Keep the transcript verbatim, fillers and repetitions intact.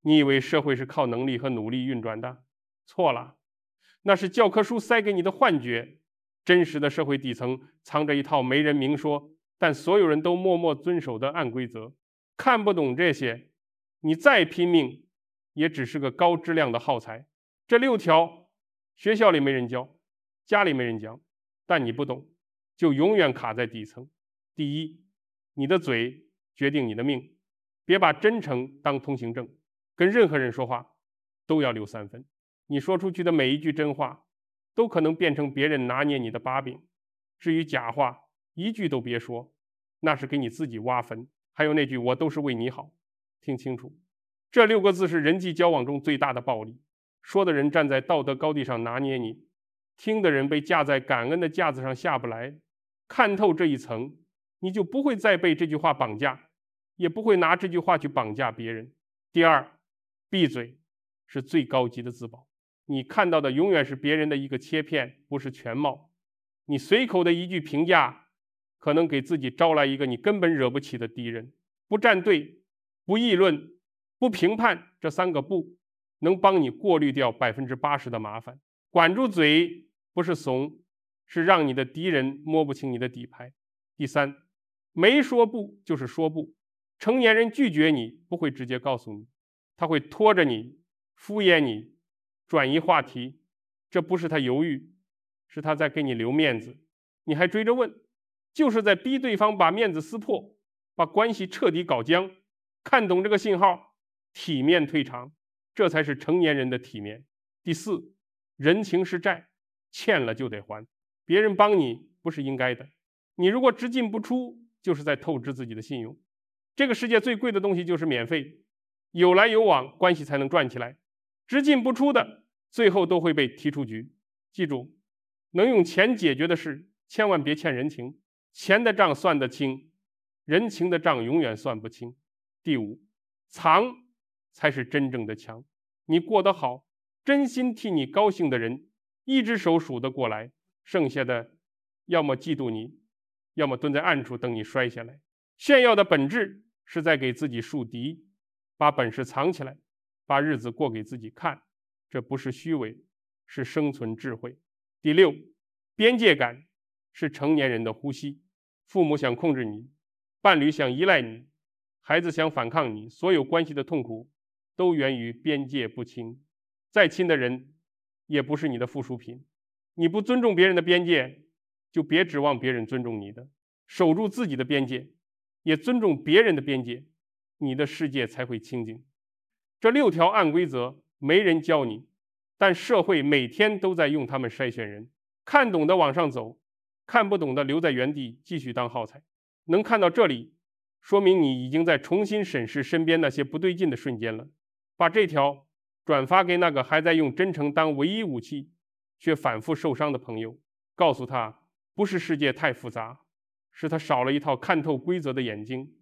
你以为社会是靠能力和努力运转的？错了，那是教科书塞给你的幻觉。真实的社会底层藏着一套没人明说，但所有人都默默遵守的暗规则。看不懂这些，你再拼命，也只是个高质量的耗材。这六条，学校里没人教，家里没人讲，但你不懂，就永远卡在底层。第一，你的嘴决定你的命，别把真诚当通行证，跟任何人说话都要留三分。你说出去的每一句真话，都可能变成别人拿捏你的把柄。至于假话，一句都别说，那是给你自己挖坟。还有那句我都是为你好，听清楚，这六个字是人际交往中最大的暴力。说的人站在道德高地上拿捏你，听的人被架在感恩的架子上下不来。看透这一层，你就不会再被这句话绑架，也不会拿这句话去绑架别人。第二，闭嘴是最高级的自保。你看到的永远是别人的一个切片，不是全貌。你随口的一句评价，可能给自己招来一个你根本惹不起的敌人。不站队，不议论，不评判，这三个不能帮你过滤掉百分之八十的麻烦。管住嘴不是怂，是让你的敌人摸不清你的底牌。第三，没说不就是说不。成年人拒绝你不会直接告诉你，他会拖着你，敷衍你，转移话题。这不是他犹豫，是他在给你留面子。你还追着问，就是在逼对方把面子撕破，把关系彻底搞僵。看懂这个信号，体面退场，这才是成年人的体面。第四，人情是债，欠了就得还。别人帮你不是应该的，你如果只进不出，就是在透支自己的信用。这个世界最贵的东西就是免费，有来有往，关系才能转起来。只进不出的，最后都会被踢出局。记住，能用钱解决的事，千万别欠人情。钱的账算得清，人情的账永远算不清。第五，藏才是真正的强。你过得好，真心替你高兴的人，一只手数得过来，剩下的要么嫉妒你，要么蹲在暗处等你摔下来。炫耀的本质是在给自己树敌，把本事藏起来，把日子过给自己看，这不是虚伪，是生存智慧。第六，边界感是成年人的呼吸。父母想控制你，伴侣想依赖你，孩子想反抗你，所有关系的痛苦都源于边界不清。再亲的人也不是你的附属品，你不尊重别人的边界，就别指望别人尊重你的。守住自己的边界，也尊重别人的边界，你的世界才会清净。这六条暗规则没人教你，但社会每天都在用它们筛选人。看懂的往上走，看不懂的留在原地继续当耗材。能看到这里，说明你已经在重新审视身边那些不对劲的瞬间了。把这条转发给那个还在用真诚当唯一武器却反复受伤的朋友，告诉他，不是世界太复杂，是他少了一套看透规则的眼睛。